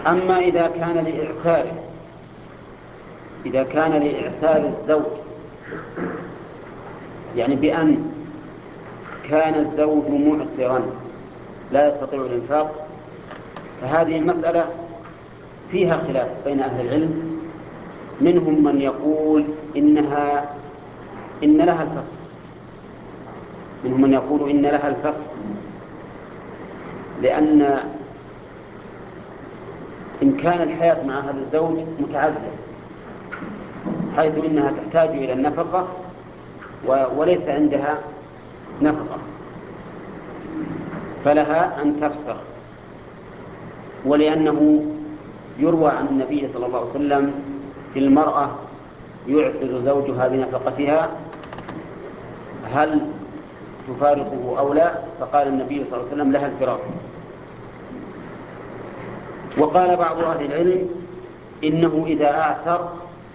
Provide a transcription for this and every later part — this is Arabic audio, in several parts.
أما إذا كان لإعسار الزوج، يعني بأن كان الزوج معسرا لا يستطيع الإنفاق، فهذه المسألة فيها خلاف بين أهل العلم. منهم من يقول إن لها الفصل، منهم من يقول إن لها الفصل، لأن إمكان الحياة مع هذا الزوج متعذر، حيث إنها تحتاج إلى النفقة وليس عندها نفقة، فلها أن تفسخ. ولأنه يروى عن النبي صلى الله عليه وسلم في المرأة يعسر زوجها بنفقتها هل تفارقه أو لا؟ فقال النبي صلى الله عليه وسلم لها الفراق. وقال بعض أهل العلم إنه إذا أعسر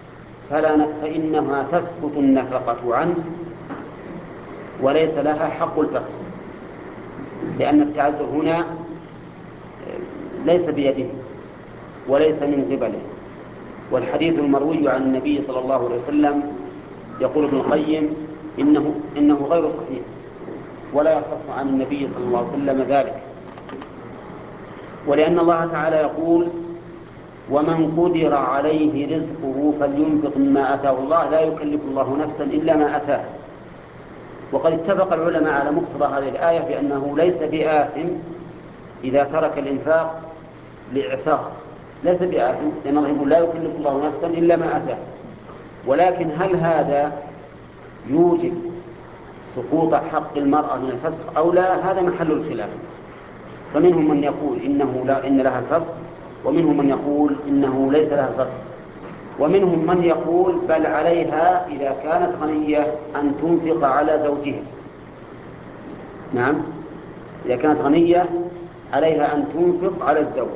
فإنها تسقط النفقة عنه وليس لها حق الفصل، لأن التعذر هنا ليس بيده وليس من قبله. والحديث المروي عن النبي صلى الله عليه وسلم يقول ابن القيم إنه غير صحيح، ولا يصح عن النبي صلى الله عليه وسلم ذلك. ولأن الله تعالى يقول ومن قدر عليه رزقه فلينفق مما آتاه الله لا يكلف الله نفسا إلا ما آتاه. وقد اتفق العلماء على مقتضى هذه الآية بأنه ليس بآثم إذا ترك الإنفاق لإعسار، ليس بآثم، لأن الله يقول لا يكلف الله نفسا إلا ما آتاه. ولكن هل هذا يوجب سقوط حق المرأة من الفسخ أو لا؟ هذا محل الخلاف. فمنهم من يقول إن لها الفسخ، ومنهم من يقول إنه ليس لها الفسخ، ومنهم من يقول بل عليها إذا كانت غنية أن تنفق على زوجها. نعم، إذا كانت غنية عليها أن تنفق على الزوج،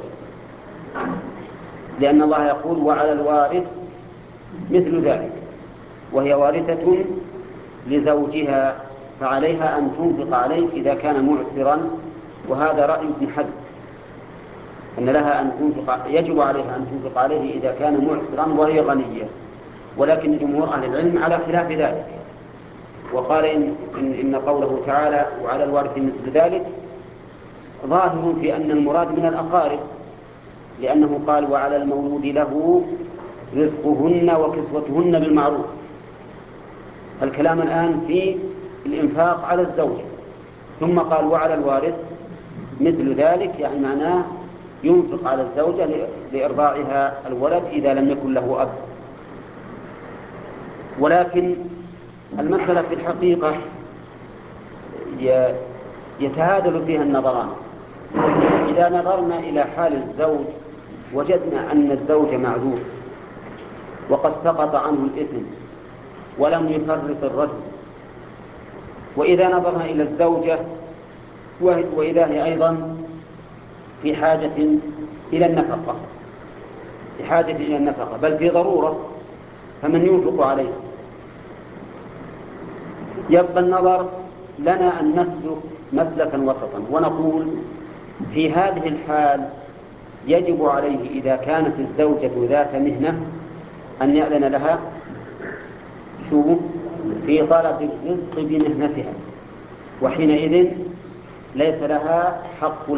لأن الله يقول وعلى الوارث مثل ذلك، وهي وارثة لزوجها فعليها أن تنفق عليه إذا كان معسرا. وهذا رأي ابن حزم أن لها أن تنفق، يجب عليها أن تنفق عليه إذا كان معسرا وهي غنية. ولكن جمهور أهل العلم على خلاف ذلك، وقال إن قوله تعالى وعلى الوارث مثل ذلك ظاهر في أن المراد من الأقارب، لأنه قال وعلى المولود له رزقهن وكسوتهن بالمعروف. الكلام الآن في الإنفاق على الزوج، ثم قال وعلى الوارث مثل ذلك، يعني معناه ينفق على الزوجة لإرضاعها الولد إذا لم يكن له أب. ولكن المسألة في الحقيقة يتهادل فيها النظران. إذا نظرنا إلى حال الزوج وجدنا أن الزوج معذور وقد سقط عنه الإثم ولم يفرط الرجل، وإذا نظرنا إلى الزوجة وإذا هي أيضا في حاجة إلى النفقة، بل في ضرورة، فمن ينفق عليه؟ يبقى النظر لنا أن نسلك مسلكا وسطا ونقول في هذه الحال يجب عليه إذا كانت الزوجة ذات مهنة أن يأذن لها في طلب الرزق بمهنتها، وحينئذ ليس لها حق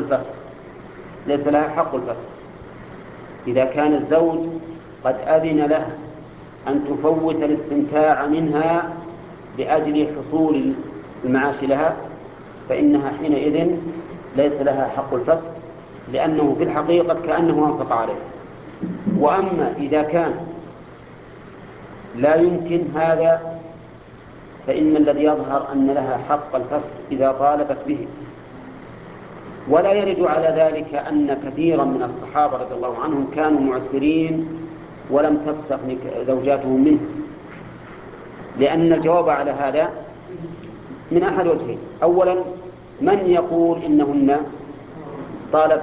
الفسخ. إذا كان الزوج قد أذن لها أن تفوت الاستمتاع منها لأجل حصول المعاش لها، فإنها حينئذ ليس لها حق الفسخ، لأنه في الحقيقة كأنه أنفق عليه. وأما إذا كان لا يمكن هذا، فإن الذي يظهر أن لها حق الفسخ إذا طالبت به. ولا يرد على ذلك أن كثيرا من الصحابة رضي الله عنهم كانوا معسرين ولم تفسخ زوجاتهم منه، لأن الجواب على هذا من أحد وجهين. أولا، من يقول إنهن طالب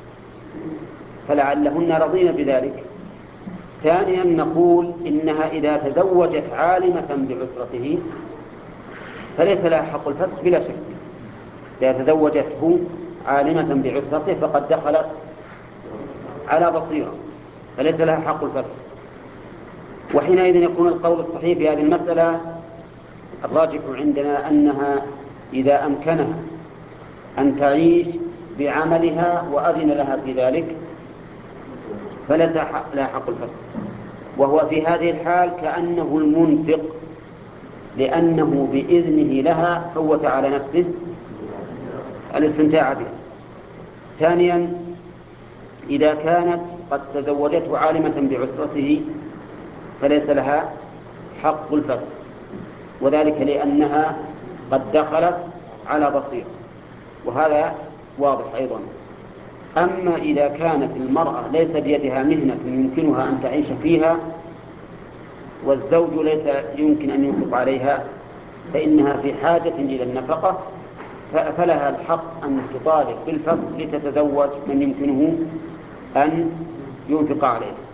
فلعلهن رضين بذلك. ثانيا، نقول إنها إذا تزوجت عالمة بعسرته فليس لها حق الفسخ بلا شك. إذا تزوجته عالمة بعسرته فقد دخلت على بصيرة فليس لها حق الفسخ. وحينئذ يكون القول الصحيح في هذه المسألة الراجح عندنا أنها إذا أمكنها أن تعيش بعملها وأذن لها في ذلك فليس لها حق الفسخ. وهو في هذه الحال كأنه المنفق، لأنه بإذنه لها فوت على نفسه الاستمتاع بها. ثانيا، إذا كانت قد تزوجته عالمة بعسرته فليس لها حق الفسخ، وذلك لأنها قد دخلت على بصيرة، وهذا واضح أيضا. أما إذا كانت المرأة ليس بيدها مهنة يمكنها أن تعيش فيها والزوج ليس يمكن أن ينفق عليها فإنها في حاجة إلى النفقة، فلها الحق أن تطالب بالفسخ لتتزوج من يمكنه أن ينفق عليها.